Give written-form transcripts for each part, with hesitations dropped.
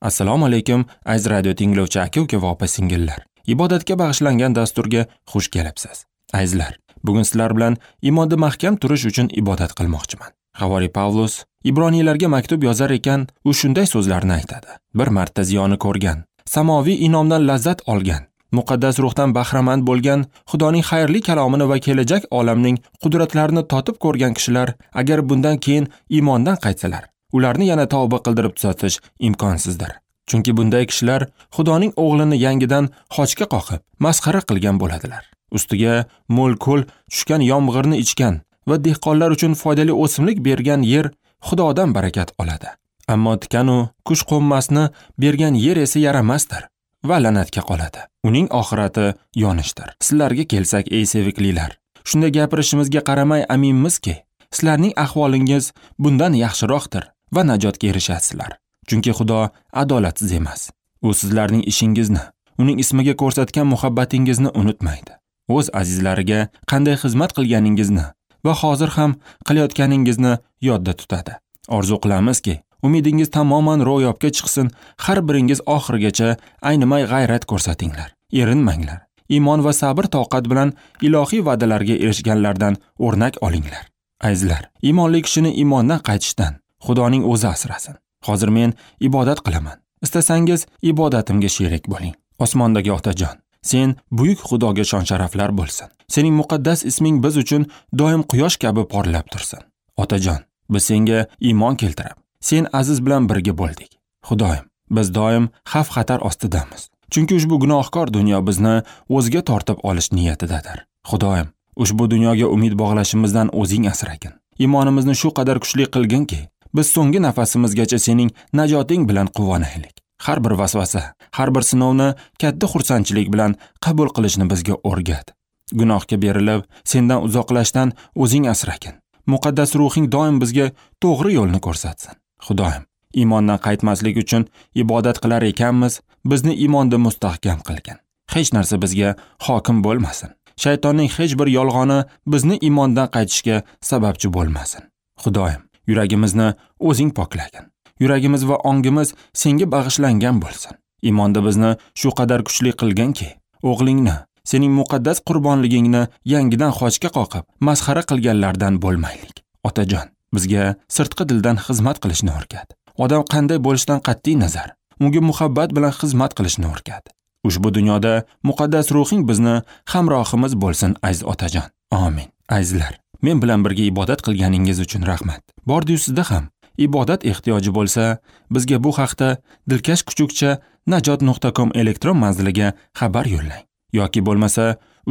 Assalomu alaykum, aziz radio tinglovchi aka-uka va opa-singillar. Ibodatga bag'ishlangan dasturga xush kelibsiz. Azizlar, bugun sizlar bilan iymonda mahkam turish uchun ibodat qilmoqchiman. Havoriy Pavlus Ibroniylarga maktub yozar ekan, u shunday so'zlarni aytadi. Bir marta ziyoni ko'rgan, samoviy inomdan lazzat olgan, muqaddas ruhdan bahramand bo'lgan, Xudoning xayrli kalomini va kelajak olamning qudratlarini totib ko'rgan kishilar agar bundan keyin iymondan qaytsalar, ularni yana tavba qildirib tuzatish imkonsizdir. Chunki bunday kishilar Xudoning o'g'lini yangidan xochga qoqib, masxara qilgan bo'ladilar. Ustiga mo'l-ko'l tushgan yomg'irni ichgan va dehqonlar uchun foydali o'simlik bergan yer Xudodan barakat oladi. Ammo tikanu qush qo'nmasni bergan yer esa yaramasdir va la'natga qoladi. Uning oxirati yonishdir. Sizlarga kelsak, ey seviklilar, shunday gapirishimizga qaramay aminmizki, sizlarning ahvolingiz bundan yaxshiroqdir va najotga erishasizlar. Chunki Xudo adolatsiz emas. U sizlarning ishingizni, uning ismiga ko'rsatgan muhabbatingizni unutmaydi. O'z azizlariga qanday xizmat qilganingizni va hozir ham qilayotganingizni yodda tutadi. Orzu qilamizki, umidingiz tamoman ro'yobga chiqsin, har biringiz oxirigacha aynimay g'ayrat ko'rsatinglar. Erinmanglar. Iymon va sabr toqat bilan ilohiy va'dalarga erishganlardan o'rnak olinglar. Azizlar, iymonli kishini iymondan qaytishdan Xudoning o'zi asrasin. Hozir men ibodat qilaman. Istasangiz ibodatimga sherik bo'ling. Osmondagi Otajon, sen buyuk Xudoga shon-sharaflar bo'lsin. Sening muqaddas isming biz uchun doim quyosh kabi porlab tursin. Otajon, biz senga iymon keltirib, sen aziz bilan birga bo'ldik. Xudoyim, biz doim xavf-xatar ostidamiz. Chunki ushbu gunohkor dunyo bizni o'ziga tortib olish niyatidadir. Xudoyim, ushbu dunyoga umid bog'lashimizdan o'zing asragin. Iymonimizni shu qadar kuchli qilginki, biz so'nggi nafasimizgacha sening najoting bilan quvonaylik. Har bir vasvasa, har bir sinovni katta xursandchilik bilan qabul qilishni bizga o'rgat. Gunohga berilib, sendan uzoqlashdan o'zing asragin. Muqaddas ruhing doim bizga to'g'ri yo'lni ko'rsatsin. Xudoyim, iymondan qaytmaslik uchun ibodat qilar ekanmiz, bizni iymonda mustahkam qilgin. Hech narsa bizga hokim bo'lmasin. Shaytonning hech bir yolg'oni bizni iymondan qaytishga sababchi bo'lmasin. Xudoyim, yuragimizni o'zing poklagin. Yuragimiz va ongimiz senga bag'ishlangan bo'lsin. Iymonda bizni shu qadar kuchli qilganki, o'g'lingni, sening muqaddas qurbonligingni yangidan xochga qoqib, masxara qilganlardan bo'lmaylik. Otajon, bizga sirtqi dildan xizmat qilishni o'rgat. Odam qanday bo'lishidan qat'iy nazar, unga muhabbat bilan xizmat qilishni o'rgat. Ushbu dunyoda muqaddas ruhing bizni hamrohimiz bo'lsin, aziz Otajon. Amin. Azizlar, men bilan birga ibodat qilganingiz uchun rahmat. Bordi-yu sizda ham ibodat ehtiyoji bo'lsa, bizga bu haqda dilkash kuchukcha najot.com elektron manziliga xabar yo'llang. Yoki bo'lmasa,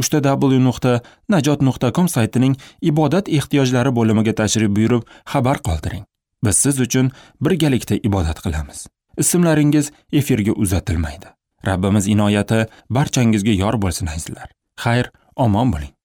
www.najot.com saytining ibodat ehtiyojlari bo'limiga tashrif buyurib xabar qoldiring. Biz siz uchun birgalikda ibodat qilamiz. Ismlaringiz efirga uzatilmaydi. Rabbimiz inoyati barchangizga yor bo'lsin, azizlar. Xayr, omon bo'ling.